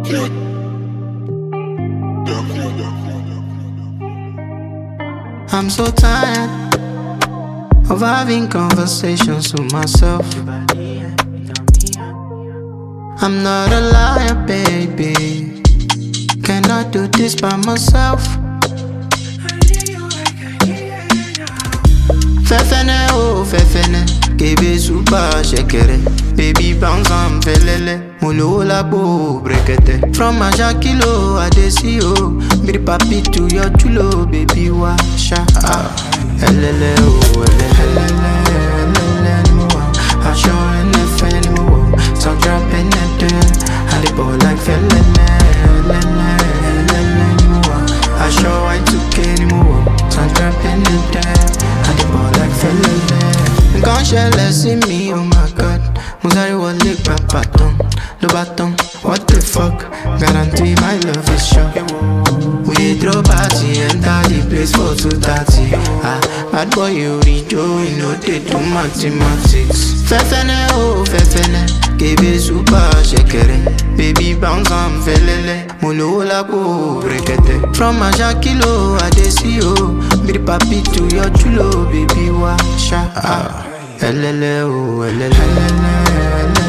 I'm so tired of having conversations with myself. I'm not a liar, baby. Cannot do this by myself. Fefene, oh fefene, kebe super shekere. Baby bounce and felele, molo la bo brekete. From Ajakilo, Adesio, biri papi to your chulo, baby washa. Elele, oh elele, elele, mo. I show anything mo. So dropping it in, and the ball like felele, elele, elele, mo. I show I took anymore. So dropping it in, and the ball like felele. Conscious in me, oh my god. Muzari wale papaton, le baton. What the fuck? Guarantee my love is sure. We throw party, enter the place for 2:30. Bad boy, you read you know they do mathematics. Fefene, oh fefene, kebe super shekere. Baby bounce and felele, molo la bo brekete. From Ajakilo, Adesio, biri papi to your chulo, baby washa. Elele, oh elele, elele.